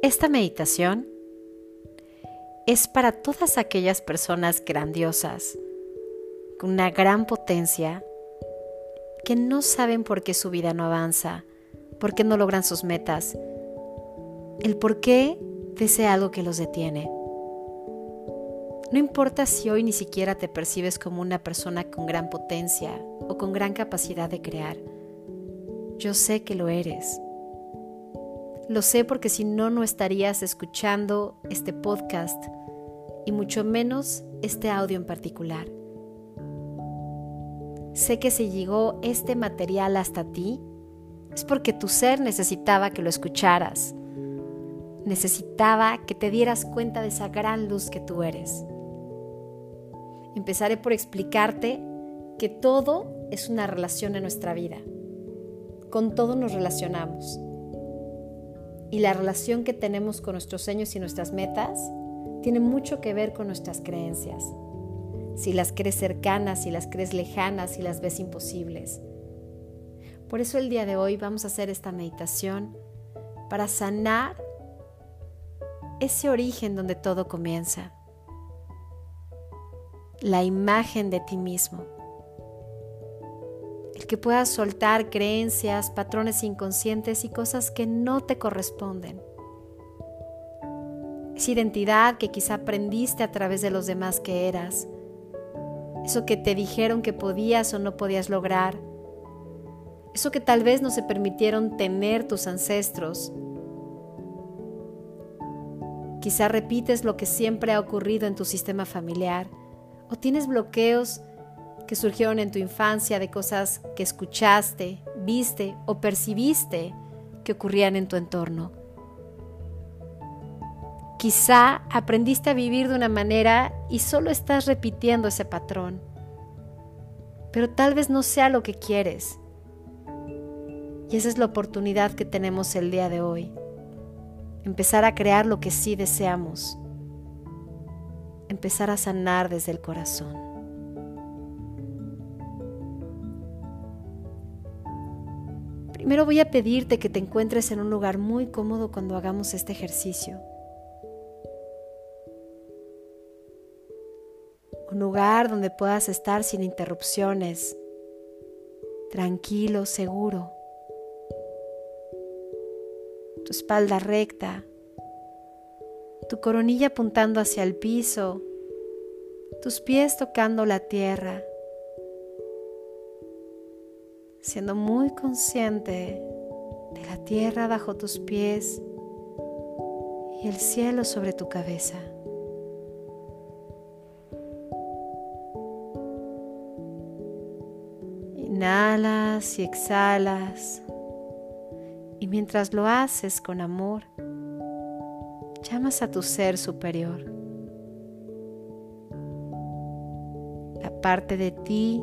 Esta meditación es para todas aquellas personas grandiosas, con una gran potencia, que no saben por qué su vida no avanza, por qué no logran sus metas, el por qué de ese algo que los detiene. No importa si hoy ni siquiera te percibes como una persona con gran potencia o con gran capacidad de crear. Yo sé que lo eres. Lo sé porque si no, no estarías escuchando este podcast y mucho menos este audio en particular. Sé que si llegó este material hasta ti, es porque tu ser necesitaba que lo escucharas. Necesitaba que te dieras cuenta de esa gran luz que tú eres. Empezaré por explicarte que todo es una relación en nuestra vida. Con todo nos relacionamos. Y la relación que tenemos con nuestros sueños y nuestras metas tiene mucho que ver con nuestras creencias. Si las crees cercanas, si las crees lejanas, si las ves imposibles. Por eso el día de hoy vamos a hacer esta meditación para sanar ese origen donde todo comienza. La imagen de ti mismo. El que puedas soltar creencias, patrones inconscientes y cosas que no te corresponden. Esa identidad que quizá aprendiste a través de los demás que eras. Eso que te dijeron que podías o no podías lograr. Eso que tal vez no se permitieron tener tus ancestros. Quizá repites lo que siempre ha ocurrido en tu sistema familiar. O tienes bloqueos que surgieron en tu infancia de cosas que escuchaste, viste o percibiste que ocurrían en tu entorno. Quizá aprendiste a vivir de una manera y solo estás repitiendo ese patrón. Pero tal vez no sea lo que quieres. Y esa es la oportunidad que tenemos el día de hoy. Empezar a crear lo que sí deseamos. Empezar a sanar desde el corazón. Primero voy a pedirte que te encuentres en un lugar muy cómodo cuando hagamos este ejercicio. Un lugar donde puedas estar sin interrupciones, tranquilo, seguro. Tu espalda recta, tu coronilla apuntando hacia el piso, tus pies tocando la tierra, siendo muy consciente de la tierra bajo tus pies y el cielo sobre tu cabeza. Inhalas y exhalas, y mientras lo haces con amor, llamas a tu ser superior, la parte de ti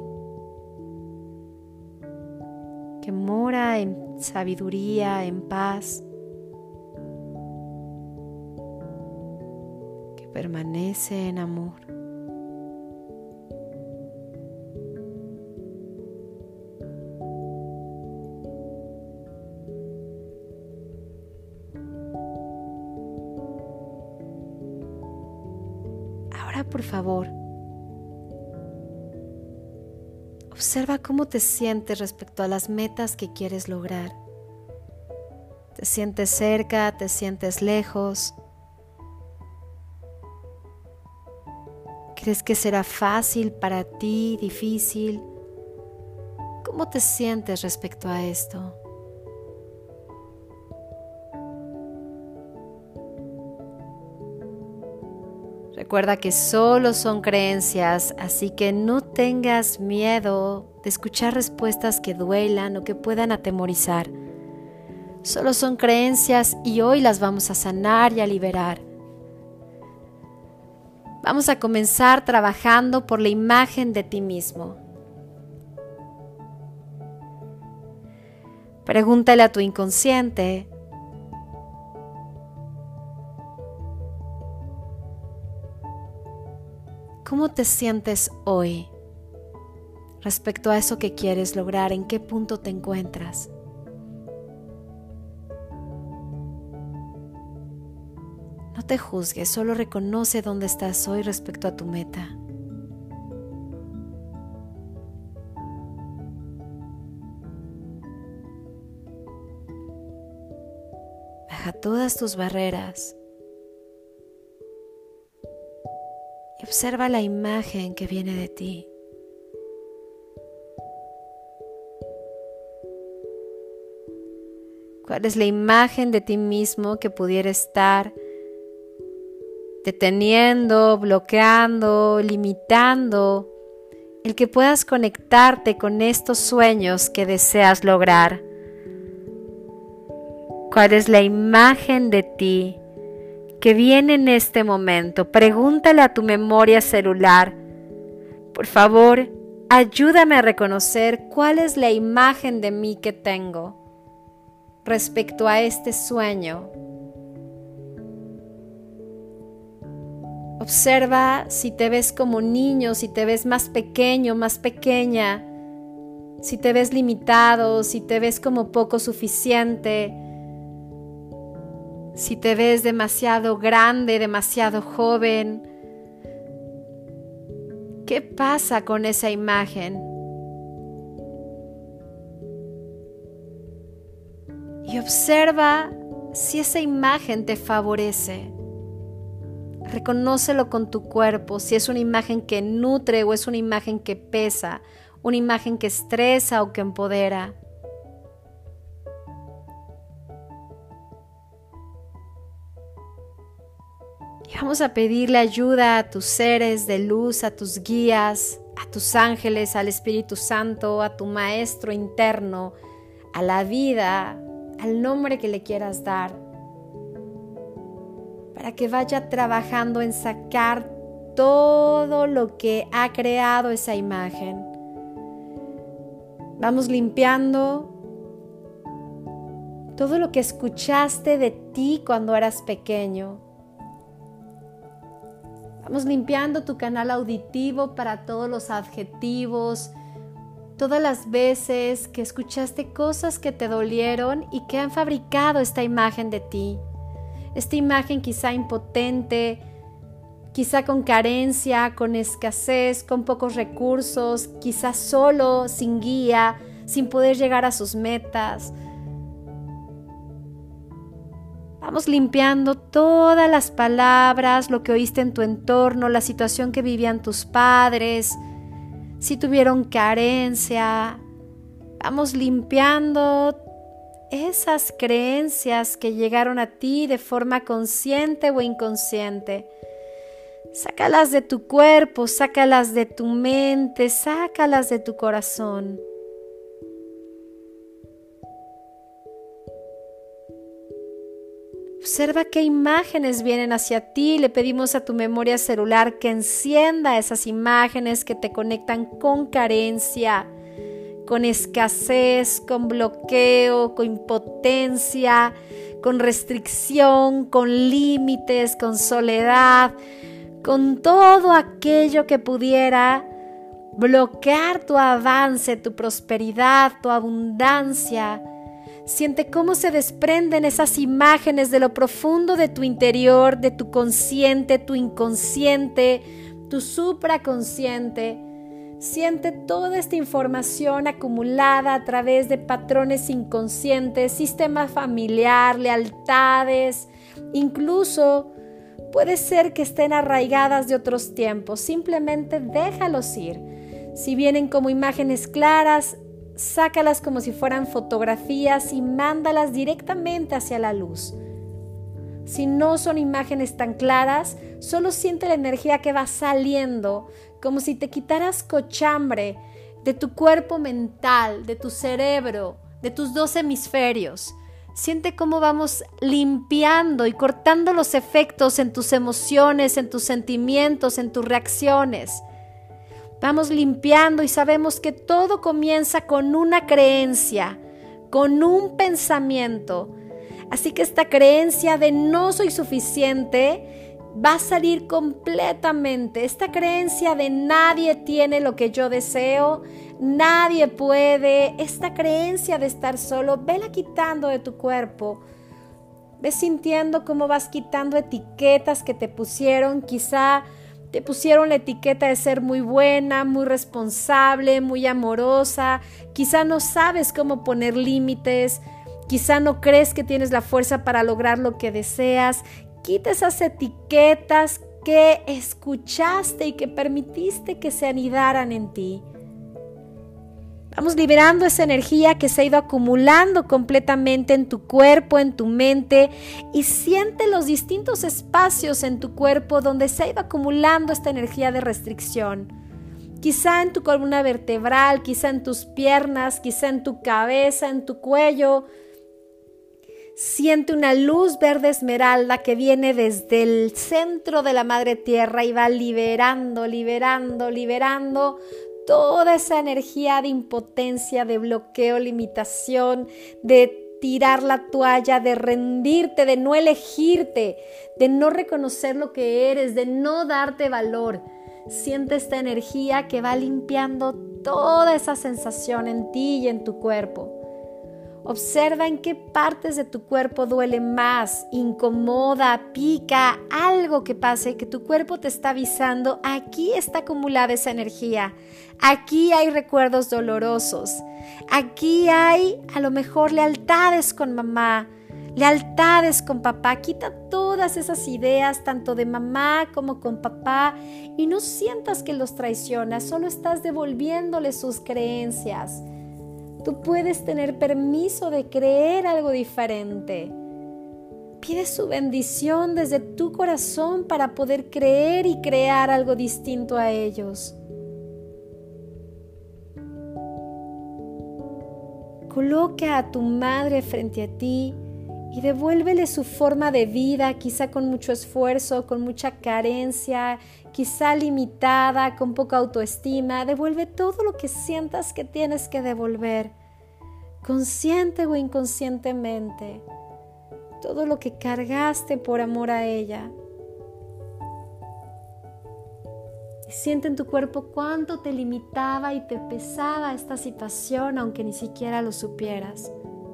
que mora en sabiduría, en paz, que permanece en amor. Ahora, por favor, observa cómo te sientes respecto a las metas que quieres lograr. ¿Te sientes cerca? ¿Te sientes lejos? ¿Crees que será fácil para ti? ¿Difícil? ¿Cómo te sientes respecto a esto? Recuerda que solo son creencias, así que no tengas miedo de escuchar respuestas que duelan o que puedan atemorizar. Solo son creencias y hoy las vamos a sanar y a liberar. Vamos a comenzar trabajando por la imagen de ti mismo. Pregúntale a tu inconsciente: ¿cómo te sientes hoy respecto a eso que quieres lograr? ¿En qué punto te encuentras? No te juzgues, solo reconoce dónde estás hoy respecto a tu meta. Baja todas tus barreras y observa la imagen que viene de ti. ¿Cuál es la imagen de ti mismo que pudiera estar deteniendo, bloqueando, limitando el que puedas conectarte con estos sueños que deseas lograr? ¿Cuál es la imagen de ti que viene en este momento? Pregúntale a tu memoria celular. Por favor, ayúdame a reconocer cuál es la imagen de mí que tengo respecto a este sueño. Observa si te ves como niño, si te ves más pequeño, más pequeña, si te ves limitado, si te ves como poco suficiente, si te ves demasiado grande, demasiado joven. ¿Qué pasa con esa imagen? Y observa si esa imagen te favorece. Reconócelo con tu cuerpo, si es una imagen que nutre o es una imagen que pesa, una imagen que estresa o que empodera. Y vamos a pedirle ayuda a tus seres de luz, a tus guías, a tus ángeles, al Espíritu Santo, a tu maestro interno, a la vida, al nombre que le quieras dar, para que vaya trabajando en sacar todo lo que ha creado esa imagen. Vamos limpiando todo lo que escuchaste de ti cuando eras pequeño. Vamos limpiando tu canal auditivo para todos los adjetivos, todas las veces que escuchaste cosas que te dolieron y que han fabricado esta imagen de ti. Esta imagen quizá impotente, quizá con carencia, con escasez, con pocos recursos, quizá solo, sin guía, sin poder llegar a sus metas. Vamos limpiando todas las palabras, lo que oíste en tu entorno, la situación que vivían tus padres, si tuvieron carencia. Vamos limpiando esas creencias que llegaron a ti de forma consciente o inconsciente. Sácalas de tu cuerpo, sácalas de tu mente, sácalas de tu corazón. Observa qué imágenes vienen hacia ti. Le pedimos a tu memoria celular que encienda esas imágenes que te conectan con carencia, con escasez, con bloqueo, con impotencia, con restricción, con límites, con soledad, con todo aquello que pudiera bloquear tu avance, tu prosperidad, tu abundancia. Siente cómo se desprenden esas imágenes de lo profundo de tu interior, de tu consciente, tu inconsciente, tu supraconsciente. Siente toda esta información acumulada a través de patrones inconscientes, sistema familiar, lealtades, incluso puede ser que estén arraigadas de otros tiempos. Simplemente déjalos ir. Si vienen como imágenes claras, sácalas como si fueran fotografías y mándalas directamente hacia la luz. Si no son imágenes tan claras, solo siente la energía que va saliendo, como si te quitaras cochambre de tu cuerpo mental, de tu cerebro, de tus 2 hemisferios. Siente cómo vamos limpiando y cortando los efectos en tus emociones, en tus sentimientos, en tus reacciones. Vamos limpiando y sabemos que todo comienza con una creencia, con un pensamiento. Así que esta creencia de no soy suficiente va a salir completamente. Esta creencia de nadie tiene lo que yo deseo, nadie puede. Esta creencia de estar solo, vela quitando de tu cuerpo. Ves sintiendo cómo vas quitando etiquetas que te pusieron. Quizá te pusieron la etiqueta de ser muy buena, muy responsable, muy amorosa. Quizá no sabes cómo poner límites. Quizá no crees que tienes la fuerza para lograr lo que deseas. Quita esas etiquetas que escuchaste y que permitiste que se anidaran en ti. Vamos liberando esa energía que se ha ido acumulando completamente en tu cuerpo, en tu mente, y siente los distintos espacios en tu cuerpo donde se ha ido acumulando esta energía de restricción. Quizá en tu columna vertebral, quizá en tus piernas, quizá en tu cabeza, en tu cuello. Siente una luz verde esmeralda que viene desde el centro de la madre tierra y va liberando toda esa energía de impotencia, de bloqueo, limitación, de tirar la toalla, de rendirte, de no elegirte, de no reconocer lo que eres, de no darte valor. Siente esta energía que va limpiando toda esa sensación en ti y en tu cuerpo. Observa en qué partes de tu cuerpo duele más, incomoda, pica, algo que pase, que tu cuerpo te está avisando. Aquí está acumulada esa energía. Aquí hay recuerdos dolorosos. Aquí hay a lo mejor lealtades con mamá, lealtades con papá. Quita todas esas ideas, tanto de mamá como con papá, y no sientas que los traicionas, solo estás devolviéndoles sus creencias. Tú puedes tener permiso de creer algo diferente. Pide su bendición desde tu corazón para poder creer y crear algo distinto a ellos. Coloca a tu madre frente a ti y devuélvele su forma de vida, quizá con mucho esfuerzo, con mucha carencia, quizá limitada, con poca autoestima. Devuelve todo lo que sientas que tienes que devolver, consciente o inconscientemente, todo lo que cargaste por amor a ella. Y siente en tu cuerpo cuánto te limitaba y te pesaba esta situación, aunque ni siquiera lo supieras.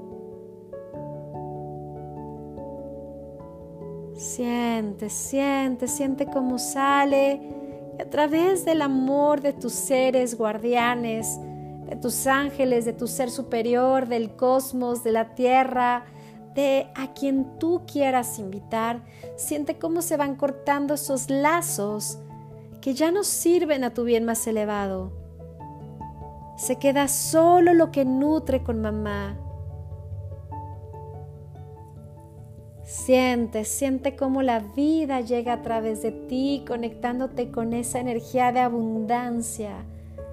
Siente cómo sale y a través del amor de tus seres guardianes, de tus ángeles, de tu ser superior, del cosmos, de la tierra, de a quien tú quieras invitar, siente cómo se van cortando esos lazos que ya no sirven a tu bien más elevado. Se queda solo lo que nutre con mamá. Siente cómo la vida llega a través de ti, conectándote con esa energía de abundancia,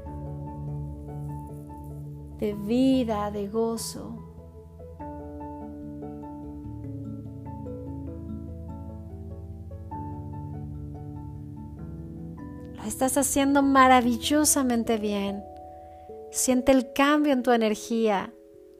de vida, de gozo. Lo estás haciendo maravillosamente bien. Siente el cambio en tu energía.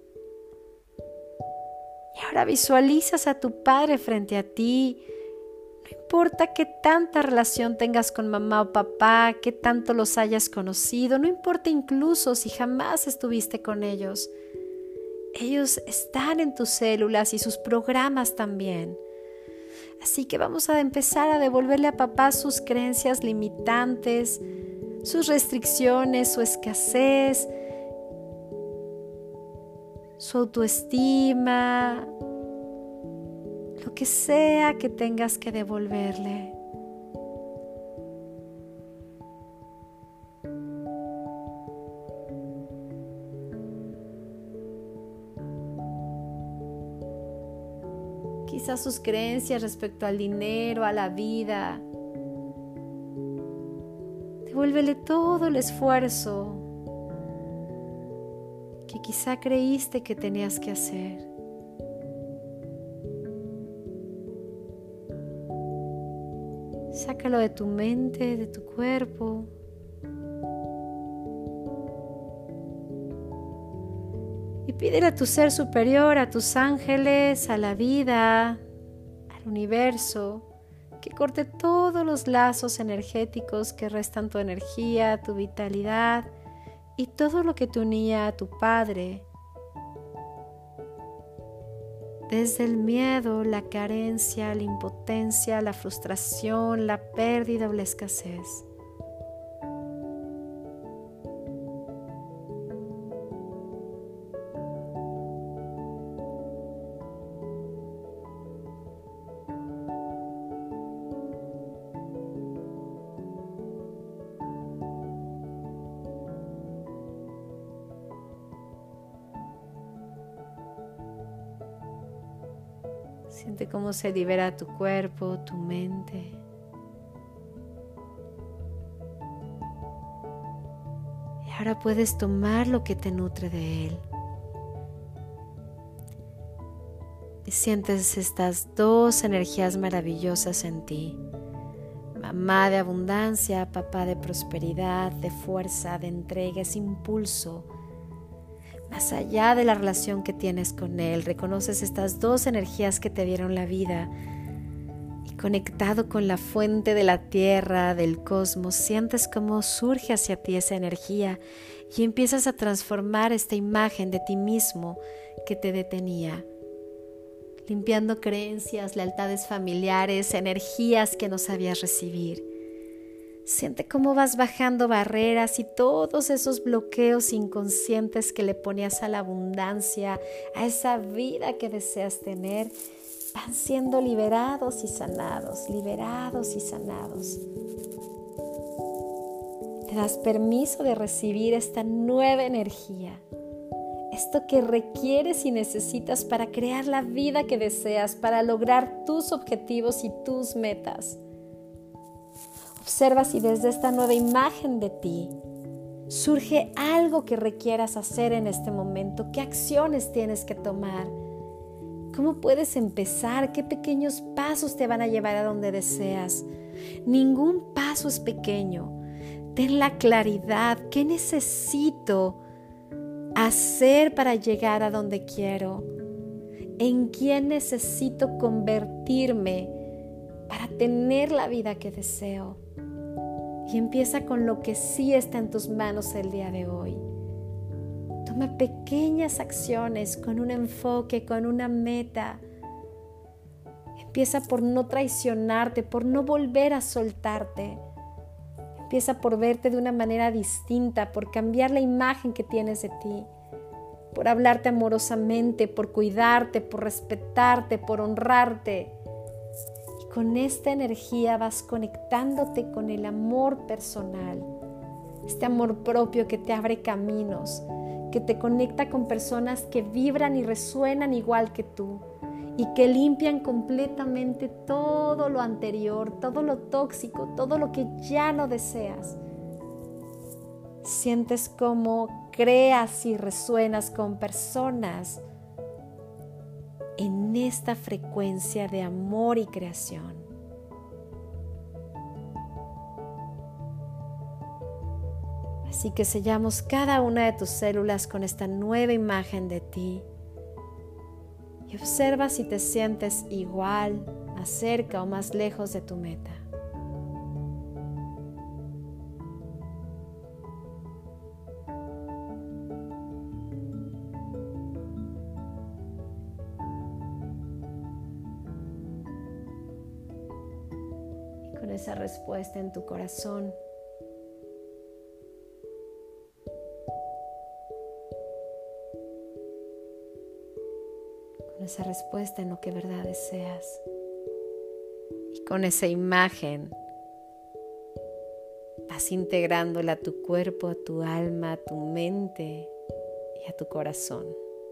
Y ahora visualizas a tu padre frente a ti. No importa qué tanta relación tengas con mamá o papá, qué tanto los hayas conocido, no importa incluso si jamás estuviste con ellos. Ellos están en tus células y sus programas también. Así que vamos a empezar a devolverle a papá sus creencias limitantes, sus restricciones, su escasez, su autoestima, lo que sea que tengas que devolverle. Quizás sus creencias respecto al dinero, a la vida. Devuélvele todo el esfuerzo que quizá creíste que tenías que hacer. Sácalo de tu mente, de tu cuerpo. Y pídele a tu ser superior, a tus ángeles, a la vida, al universo, que corte todos los lazos energéticos que restan tu energía, tu vitalidad y todo lo que te unía a tu padre. desde el miedo, la carencia, la impotencia, la frustración, la pérdida o la escasez. Siente cómo se libera tu cuerpo, tu mente. Y ahora puedes tomar lo que te nutre de él. Y sientes estas dos energías maravillosas en ti. Mamá de abundancia, papá de prosperidad, de fuerza, de entrega, ese impulso. Más allá de la relación que tienes con él, reconoces estas dos energías que te dieron la vida y conectado con la fuente de la tierra, del cosmos, sientes cómo surge hacia ti esa energía y empiezas a transformar esta imagen de ti mismo que te detenía, limpiando creencias, lealtades familiares, energías que no sabías recibir. Siente cómo vas bajando barreras y todos esos bloqueos inconscientes que le ponías a la abundancia, a esa vida que deseas tener, van siendo liberados y sanados, liberados y sanados. Te das permiso de recibir esta nueva energía, esto que requieres y necesitas para crear la vida que deseas, para lograr tus objetivos y tus metas. Observa si desde esta nueva imagen de ti surge algo que requieras hacer en este momento. ¿Qué acciones tienes que tomar? ¿Cómo puedes empezar? ¿Qué pequeños pasos te van a llevar a donde deseas? Ningún paso es pequeño. Ten la claridad. ¿Qué necesito hacer para llegar a donde quiero? ¿En quién necesito convertirme para tener la vida que deseo? Y empieza con lo que sí está en tus manos el día de hoy. Toma pequeñas acciones con un enfoque, con una meta. Empieza por no traicionarte, por no volver a soltarte. Empieza por verte de una manera distinta, por cambiar la imagen que tienes de ti, por hablarte amorosamente, por cuidarte, por respetarte, por honrarte. Con esta energía vas conectándote con el amor personal, este amor propio que te abre caminos, que te conecta con personas que vibran y resuenan igual que tú y que limpian completamente todo lo anterior, todo lo tóxico, todo lo que ya no deseas. Sientes cómo creas y resuenas con personas en esta frecuencia de amor y creación. Así que sellamos cada una de tus células con esta nueva imagen de ti y observa si te sientes igual, más cerca o más lejos de tu meta. Con esa respuesta en tu corazón, con esa respuesta en lo que verdad deseas y con esa imagen vas integrándola a tu cuerpo, a tu alma, a tu mente y a tu corazón.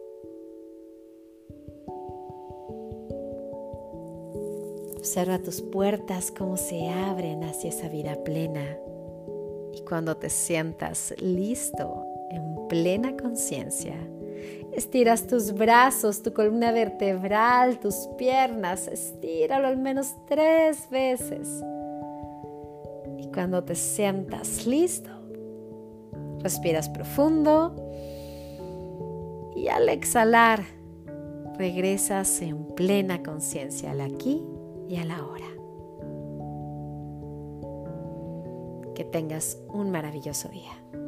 Observa tus puertas cómo se abren hacia esa vida plena y cuando te sientas listo, en plena conciencia, estiras tus brazos, tu columna vertebral, tus piernas, estíralo al menos 3 veces. Y cuando te sientas listo, respiras profundo y al exhalar, regresas en plena conciencia al aquí y a la hora. Que tengas un maravilloso día.